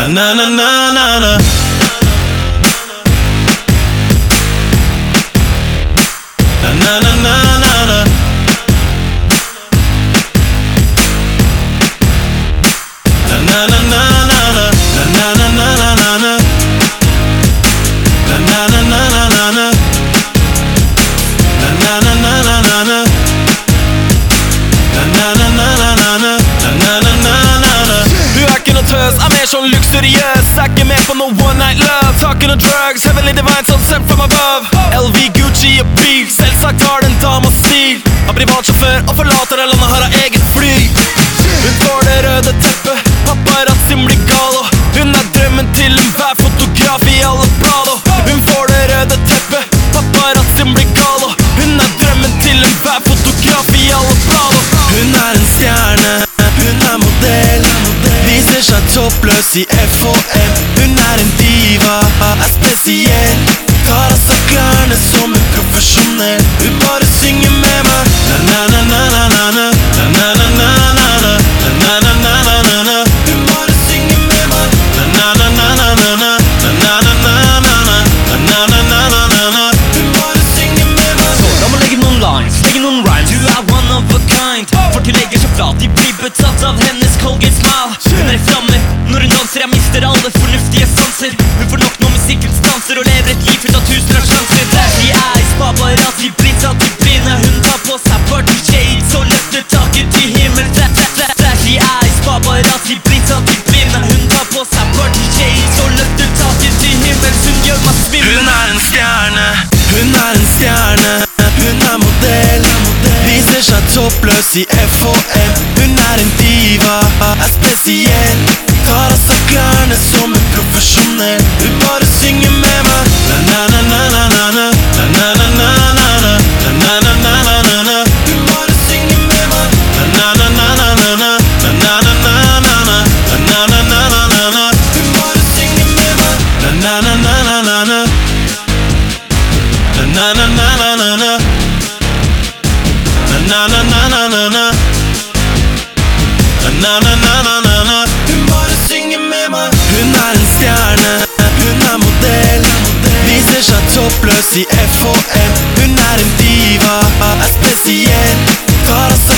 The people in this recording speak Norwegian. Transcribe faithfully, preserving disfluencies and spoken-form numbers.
Na-na-na-na-na-na. Na-na-na-na-na-na. Na-na-na-na-na-na. Na-na-na-na-na-na. Na-na-na-na-na-na. Na-na-na-na-na-na. Na-na-na-na-na-na. Na-na-na-na-na-na. Du er ikke noe tøs, er mer sånn luksuriøs. Er ikke med på noe one night love. Tar ikke noe drugs, heavenly divine sånn sent from above. L V, Gucci og bil, selvsagt har den dame og stil. Har privatsjåfør og forlater det landet, har av eget fly. Hun får det røde teppet, paparazzien blir gal, og hun er drømmen til enhver fotograf i alle blad. Og hun får det røde teppet, paparazzien blir gal, og hun er drømmen til enhver fotograf i alle blad. Og hun er en stjerne, hun er modell, viser seg toppløs i F H M. Hun er en diva, er spesiell, tar av seg klærne som en profesjonell. Hun bare synger med meg. Na-na-na-na-na-na. Na-na-na-na-na-na. Na-na-na-na-na-na. Hun bare synger med meg. Na-na-na-na-na-na. Na-na-na-na-na-na. Na-na-na-na-na-na. Hun bare synger med meg. Så la meg legge noen lines, legge noen rhymes. Du er one of a kind. Folk legger seg flat, de blir betatt av hennes Colgate smile. Hun er i flammer, når hun danser, jeg mister alle fornuftige sanser. Hun får nok når musikken stanser og lever et liv fullt av tusen av sjanser. Flashy eyes, paparazzi, blir tatt i blinde. Hun tar på seg party shades og løfter taket til himmel. Flashy eyes, paparazzi, blir tatt i blinde. Hun tar på seg party shades og løfter taket til himmel. Hun gjør meg svimmel. Hun er en stjerne, hun er en stjerne. Hun er modell, viser seg toppløs i F H M. Hun er en diva, er spesiell, tar av seg klærne som en profesjonell. Hun bare synger med meg. Na-na-na-na-na-na. Na-na-na-na-na-na. Na-na-na-na-na-na. Hun bare synger med meg. Na-na-na-na-na-na. Na-na-na-na-na-na. Na-na-na-na-na-na. Hun bare synger med meg. Na-na-na-na-na-na. Na-na-na-na-na-na. Na-na-na-na-na-na. Na-na-na-na-na-na. Hun bare synger med meg. Hun er en stjerne, hun er modell, viser seg toppløs i F H M. Hun er en diva, er spesiell, tar av seg